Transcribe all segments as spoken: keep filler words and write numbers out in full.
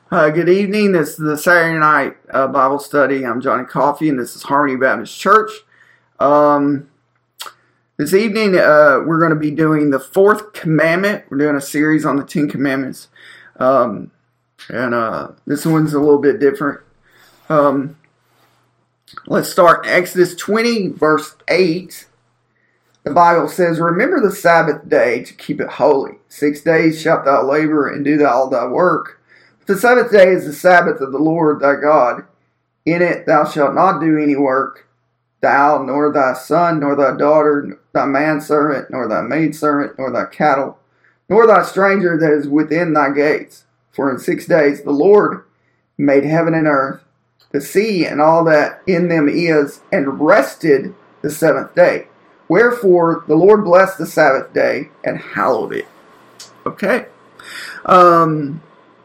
Uh, good evening. This is the Saturday night uh, Bible study. I'm Johnny Coffey, and this is Harmony Baptist Church. Um, this evening, uh, we're going to be doing the fourth commandment. We're doing a series on the Ten Commandments, um, and uh, this one's a little bit different. Um, let's start Exodus twenty, verse eight. The Bible says, "Remember the Sabbath day to keep it holy. Six days shalt thou labor and do thou all thy work. The seventh day is the Sabbath of the Lord thy God. In it thou shalt not do any work, thou, nor thy son, nor thy daughter, thy manservant, nor thy maidservant, nor thy cattle, nor thy stranger that is within thy gates. For in six days the Lord made heaven and earth, the sea, and all that in them is, and rested the seventh day. Wherefore the Lord blessed the Sabbath day and hallowed it." Okay. Um...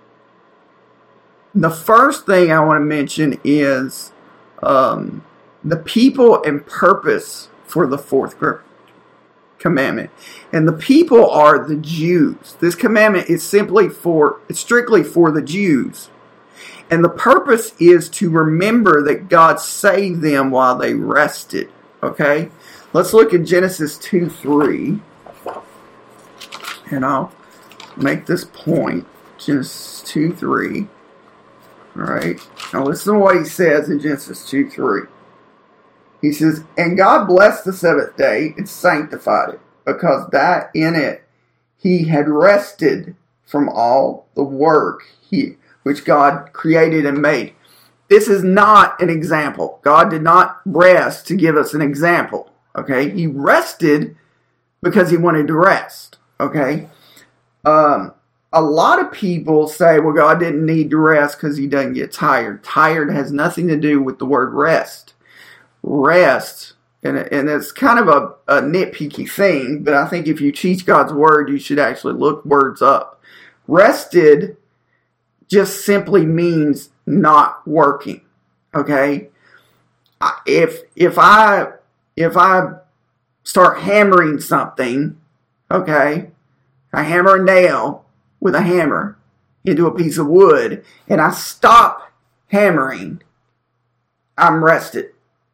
The first thing I want to mention is um, the people and purpose for the fourth commandment. And the people are the Jews. This commandment is simply for, it's strictly for the Jews. And the purpose is to remember that God saved them while they rested. Okay? Let's look at Genesis two three. And I'll make this point. Genesis two three. Alright, now listen to what he says in Genesis two three. He says, "And God blessed the seventh day and sanctified it, because that in it he had rested from all the work he, which God created and made." This is not an example. God did not rest to give us an example. Okay, he rested because he wanted to rest. Okay, um... A lot of people say, well, God didn't need to rest because he doesn't get tired. Tired has nothing to do with the word rest. Rest, and, and it's kind of a, a nitpicky thing, but I think if you teach God's word, you should actually look words up. Rested just simply means not working. Okay? If if I if I start hammering something, okay, I hammer a nail with a hammer into a piece of wood, and I stop hammering, I'm rested.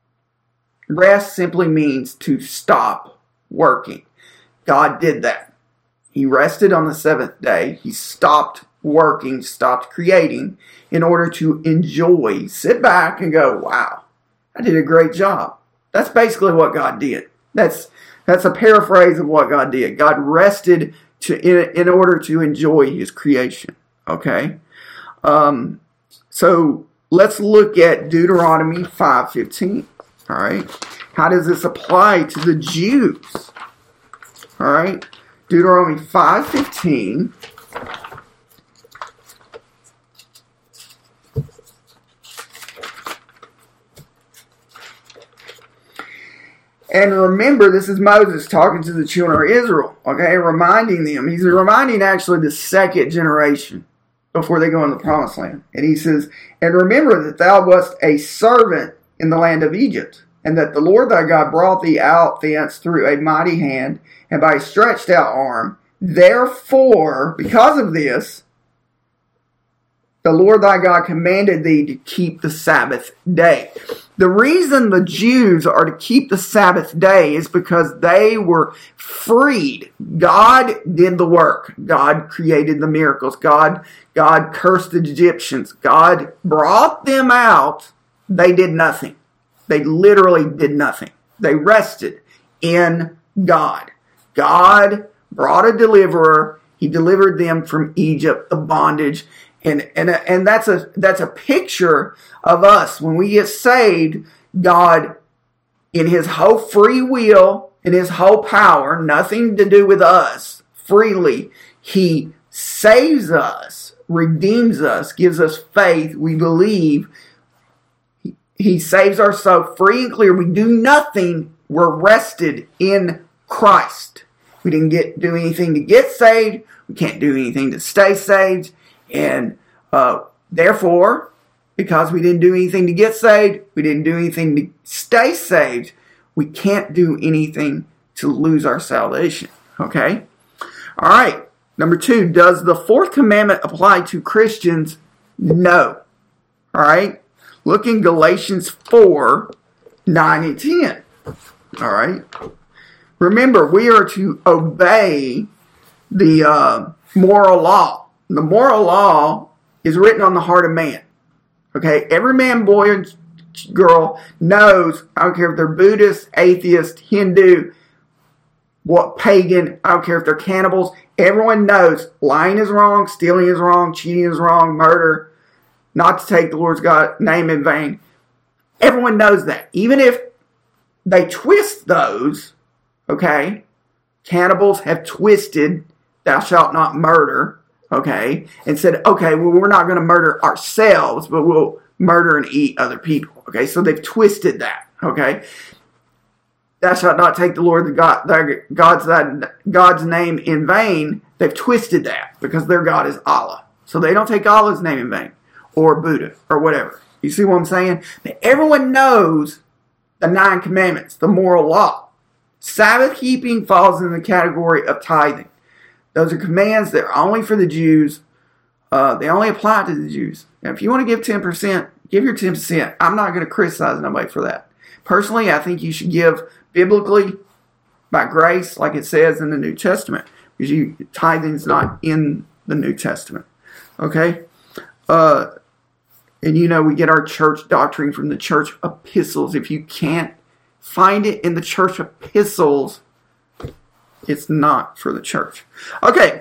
Rest simply means to stop working. God did that. He rested on the seventh day. He stopped working, stopped creating, in order to enjoy, sit back and go, wow, I did a great job. That's basically what God did. That's, that's a paraphrase of what God did. God rested To, in, in order to enjoy his creation. Okay? Um, so let's look at Deuteronomy five fifteen. Alright? How does this apply to the Jews? Alright? Deuteronomy five fifteen. And remember, this is Moses talking to the children of Israel, okay, reminding them. He's reminding actually the second generation before they go in the promised land. And he says, "And remember that thou wast a servant in the land of Egypt, and that the Lord thy God brought thee out thence through a mighty hand, and by a stretched out arm. Therefore, because of this, the Lord thy God commanded thee to keep the Sabbath day." The reason the Jews are to keep the Sabbath day is because they were freed. God did the work. God created the miracles. God, God cursed the Egyptians. God brought them out. They did nothing. They literally did nothing. They rested in God. God brought a deliverer. He delivered them from Egypt, the bondage. And, and, and that's a, that's a picture of us. When we get saved, God, in his whole free will, in his whole power, nothing to do with us, freely, he saves us, redeems us, gives us faith. We believe. He, he saves our soul free and clear. We do nothing. We're rested in Christ. We didn't get do anything to get saved. We can't do anything to stay saved. And uh, therefore, because we didn't do anything to get saved, we didn't do anything to stay saved, we can't do anything to lose our salvation. Okay? All right. Number two, does the fourth commandment apply to Christians No. All right? Look in Galatians four, nine and ten. All right? Remember, we are to obey the uh, moral law. The moral law is written on the heart of man. Okay? Every man, boy, and girl knows, I don't care if they're Buddhist, atheist, Hindu, what pagan, I don't care if they're cannibals, everyone knows lying is wrong, stealing is wrong, cheating is wrong, murder, not to take the Lord's God name in vain. Everyone knows that. Even if they twist those, okay, cannibals have twisted thou shalt not murder, okay, and said, okay, well, we're not going to murder ourselves, but we'll murder and eat other people, okay, so they've twisted that, okay. Thou shalt not take the Lord the God, the God's, God's name in vain. They've twisted that because their God is Allah. So they don't take Allah's name in vain. Or Buddha. Or whatever. You see what I'm saying? But everyone knows the nine commandments. The moral law. Sabbath keeping falls in the category of tithing. Those are commands that are only for the Jews. Uh, they only apply to the Jews. Now, if you want to give ten percent, give your ten percent. I'm not going to criticize nobody for that. Personally, I think you should give biblically by grace, like it says in the New Testament, because you tithing is not in the New Testament. Okay, uh, and you know we get our church doctrine from the church epistles. If you can't find it in the church epistles, it's not for the church. Okay,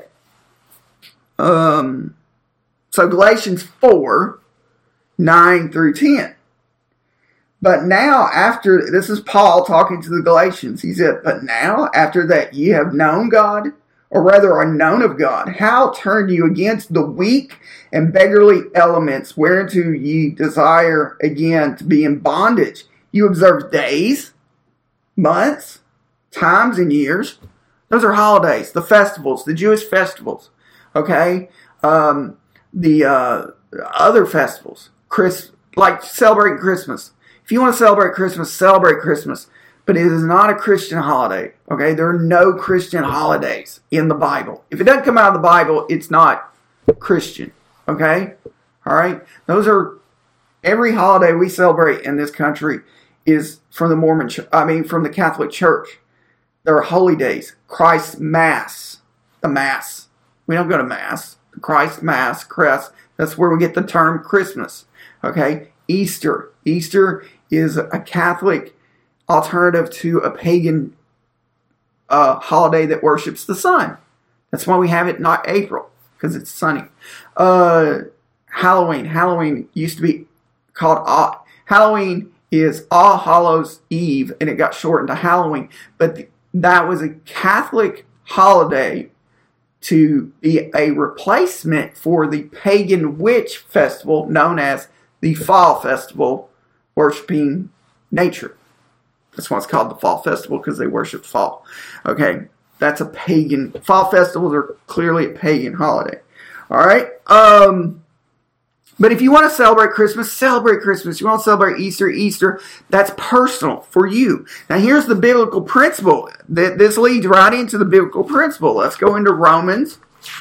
um, so Galatians four, nine through ten. But now, after, this is Paul talking to the Galatians. He said, but now, after that ye have known God, or rather are known of God, how turn you against the weak and beggarly elements, whereunto ye desire again to be in bondage? You observe days, months, times, and years. Those are holidays, the festivals, the Jewish festivals. Okay? Um, the uh, other festivals, Chris, like celebrating Christmas. If you want to celebrate Christmas, celebrate Christmas. But it is not a Christian holiday. Okay? There are no Christian holidays in the Bible. If it doesn't come out of the Bible, it's not Christian. Okay? Alright? Those are, every holiday we celebrate in this country is from the Mormon, I mean, from the Catholic Church. There are holy days. Christ's Mass. The Mass. We don't go to Mass. Christ's Mass. Christ. That's where we get the term Christmas. Okay? Easter. Easter is a Catholic alternative to a pagan uh, holiday that worships the sun. That's why we have it not April, because it's sunny. Uh, Halloween. Halloween used to be called All, Halloween is All Hallows Eve, and it got shortened to Halloween. But th- that was a Catholic holiday to be a replacement for the pagan witch festival known as the Fall Festival, worshiping nature. That's why it's called the Fall Festival, because they worship fall. Okay, that's a pagan. Fall festivals are clearly a pagan holiday. All right. Um, but if you want to celebrate Christmas, celebrate Christmas. You want to celebrate Easter, Easter. That's personal for you. Now, here's the biblical principle. This leads right into the biblical principle. Let's go into Romans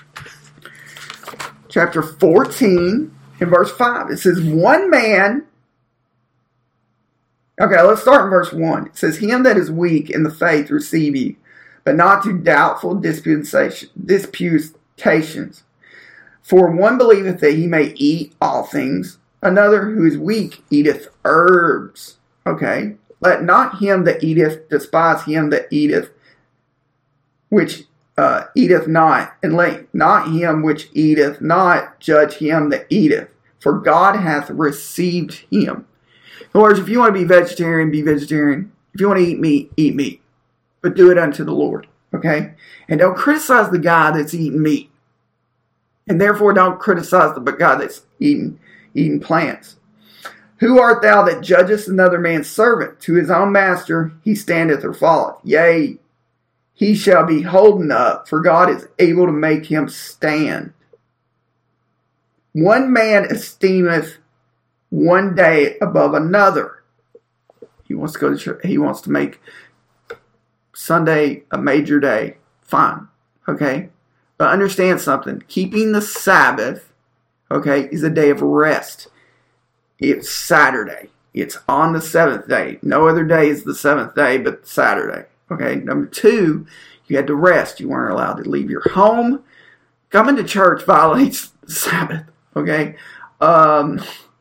chapter fourteen and verse five. It says, one man. Okay, let's start in verse one. It says, him that is weak in the faith receive ye, but not to doubtful disputations. For one believeth that he may eat all things, another who is weak eateth herbs. Okay, let not him that eateth despise him that eateth, which uh, eateth not, and let not him which eateth not judge him that eateth, for God hath received him. In other words, if you want to be vegetarian, be vegetarian. If you want to eat meat, eat meat. But do it unto the Lord. Okay? And don't criticize the guy that's eating meat. And therefore don't criticize the guy that's eating, eating plants. Who art thou that judgest another man's servant? To his own master he standeth or falleth. Yea, he shall be holden up, for God is able to make him stand. One man esteemeth one day above another. He wants to go to church. He wants to make Sunday a major day. Fine. Okay? But understand something. Keeping the Sabbath okay, is a day of rest. It's Saturday. It's on the seventh day. No other day is the seventh day but Saturday. Okay, number two, you had to rest. You weren't allowed to leave your home. Coming to church violates the Sabbath. Okay, um,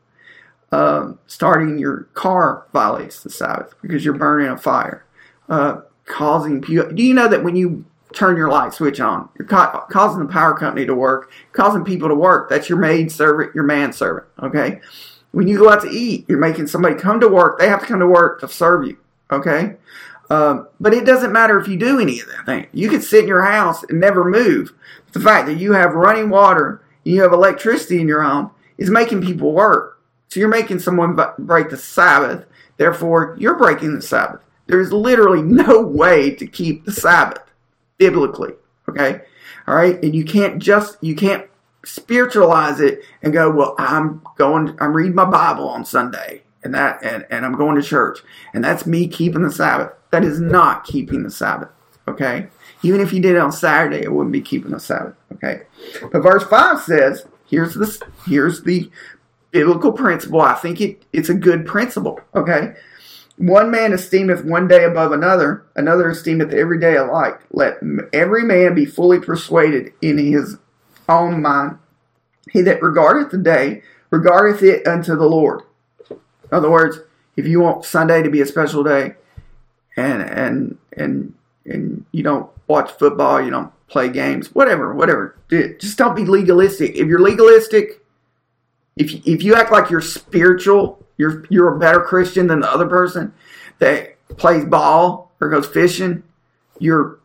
um, starting your car violates the Sabbath because you're burning a fire. Uh, causing people. Do you know that when you turn your light switch on, you're ca- causing the power company to work, causing people to work? That's your maid servant, your manservant. Okay. When you go out to eat, you're making somebody come to work. They have to come to work to serve you, okay? Um, but it doesn't matter if you do any of that thing. You could sit in your house and never move. The fact that you have running water, you have electricity in your home, is making people work. So you're making someone break the Sabbath. Therefore, you're breaking the Sabbath. There's literally no way to keep the Sabbath biblically, okay? All right? And you can't just, you can't spiritualize it and go, well, I'm going, I'm reading my Bible on Sunday and that, and, and I'm going to church and that's me keeping the Sabbath. That is not keeping the Sabbath. Okay. Even if you did it on Saturday, it wouldn't be keeping the Sabbath. Okay. But verse five says, here's this, here's the biblical principle. I think it, it's a good principle. Okay. One man esteemeth one day above another, another esteemeth every day alike. Let every man be fully persuaded in his own mind. He that regardeth the day, regardeth it unto the Lord. In other words, if you want Sunday to be a special day, and and and and you don't watch football, you don't play games, whatever, whatever, just don't be legalistic. If you're legalistic, if you, if you act like you're spiritual, you're you're a better Christian than the other person that plays ball or goes fishing, you're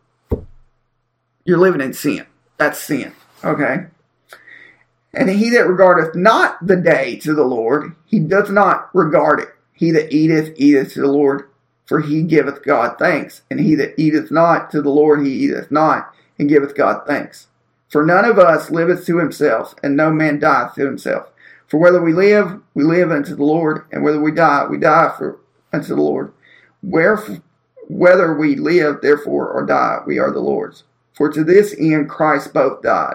you're living in sin. That's sin. Okay. And he that regardeth not the day to the Lord, he doth not regard it. He that eateth, eateth to the Lord, for he giveth God thanks. And he that eateth not to the Lord, he eateth not, and giveth God thanks. For none of us liveth to himself, and no man dieth to himself. For whether we live, we live unto the Lord, and whether we die, we die for unto the Lord. Wherefore, whether we live, therefore, or die, we are the Lord's. For to this end Christ both died,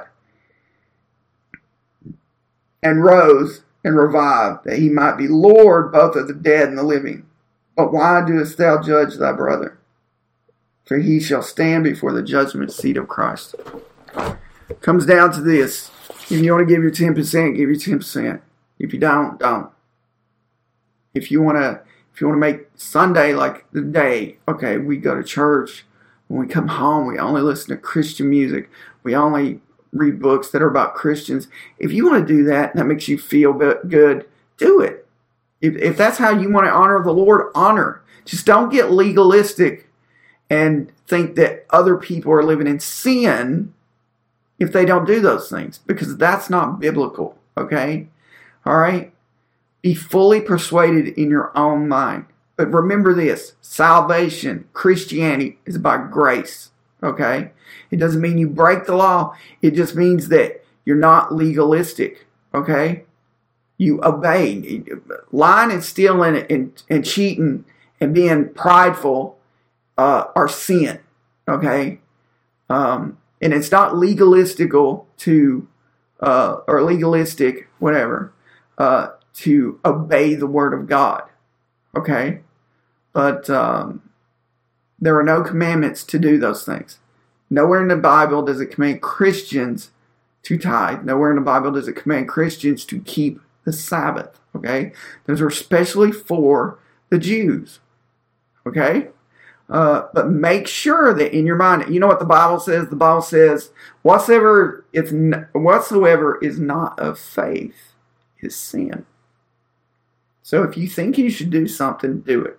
and rose and revived, that he might be Lord both of the dead and the living. But why doest thou judge thy brother? For he shall stand before the judgment seat of Christ. Comes down to this. If you want to give your ten percent, give your ten percent. If you don't, don't. If you want to, if you want to make Sunday like the day, okay, we go to church. When we come home, we only listen to Christian music. We only read books that are about Christians. If you want to do that, and that makes you feel good, do it. If, if that's how you want to honor the Lord, honor. Just don't get legalistic and think that other people are living in sin if they don't do those things, because that's not biblical. Okay? All right? Be fully persuaded in your own mind. But remember this, salvation, Christianity is by grace. Okay? It doesn't mean you break the law. It just means that you're not legalistic. Okay? You obey. Lying and stealing and, and cheating and being prideful uh, are sin. Okay? Um, and it's not legalistical to, uh, or legalistic, whatever, uh, to obey the word of God. Okay? But um, there are no commandments to do those things. Nowhere in the Bible does it command Christians to tithe. Nowhere in the Bible does it command Christians to keep the Sabbath. Okay? Those are especially for the Jews. Okay? Uh, but make sure that in your mind, you know what the Bible says? The Bible says, whatsoever, it's n- whatsoever is not of faith is sin. So if you think you should do something, do it.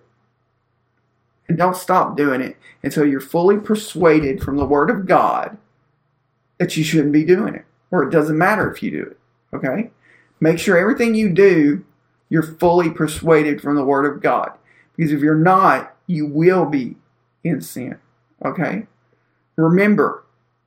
And don't stop doing it until you're fully persuaded from the Word of God that you shouldn't be doing it. Or it doesn't matter if you do it. Okay? Make sure everything you do, you're fully persuaded from the Word of God. Because if you're not, you will be in sin. Okay? Remember,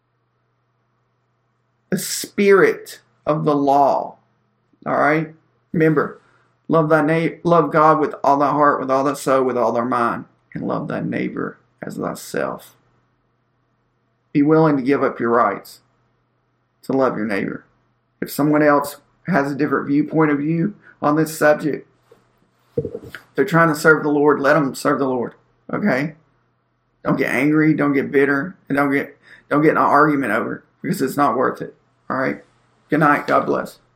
the spirit of the law. Alright? Remember, love thy na- love God with all thy heart, with all thy soul, with all thy mind. And love thy neighbor as thyself. Be willing to give up your rights to love your neighbor. If someone else has a different viewpoint of you on this subject, they're trying to serve the Lord. Let them serve the Lord. Okay? Don't get angry. Don't get bitter. And don't get don't get in an argument over it, because it's not worth it. All right? Good night. God bless.